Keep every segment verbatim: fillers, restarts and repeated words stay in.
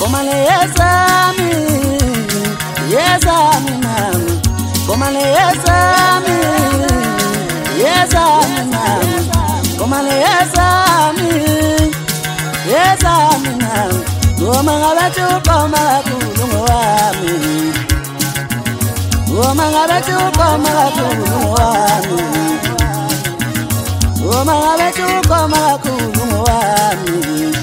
komale yesami yesami mama komale yesami yesami mama komale yesami yesami mama goma ngabathu koma kulungu wami goma ngabathu koma kulungu wami goma ngabathu koma kulungu wami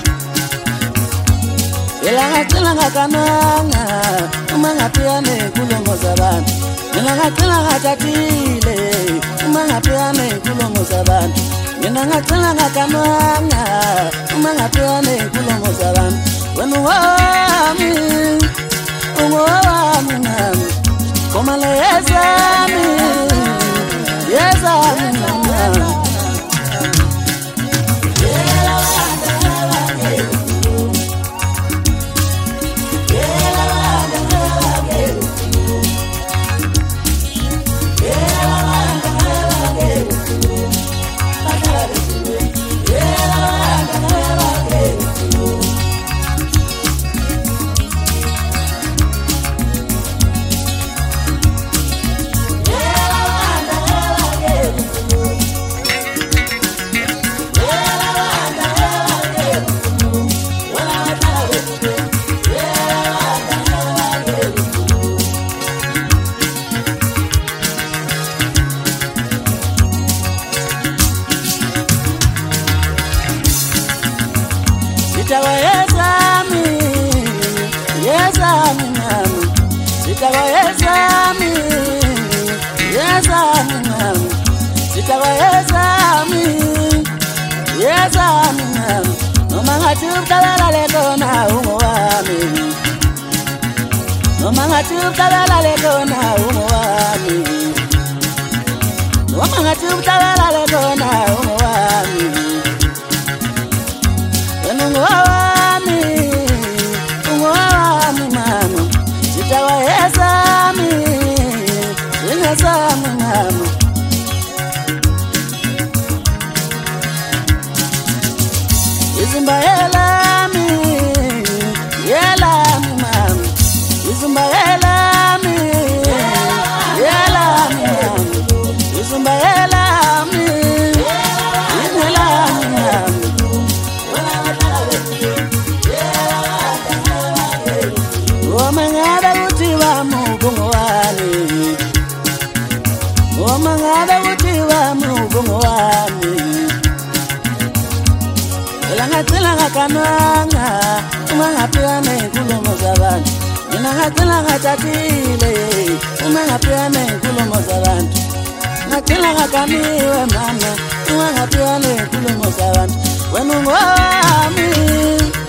elanga tsilanga kananga uma ngapiyane kulongo zabantu mina ngacilanga tatile uma ngapiyane kulongo zabantu mina ngacilanga kananga uma ngapiyane kulongo zabantu wenu wami ungowami nami komale yesami yesami nami Sitawa yesami, yesami mama. Sitawa yesami, yesami mama. Sitawa yesami, yesami mama. Noma ngathi uqala lekona umo wami. Noma ngathi uqala lekona umo wami. Noma ngathi uqala lekona umo wami. Ungowami, ungowami mama. Sitawa yesami, yesami mama. Izimba yelami, yelami mama. Izimba yelami, yelami mama. Izimba yelami, yelami mama. Omangada utiwa mubungu wami Omangada utiwa mubungu wami Elanga tilanga kananga Umangapiyane kulumo zabantu Minanga tilanga tatile Umangapiyane kulumo zabantu Ngatilanga kaniwe mama Umangapiyane kulumo zabantu Wenungu wami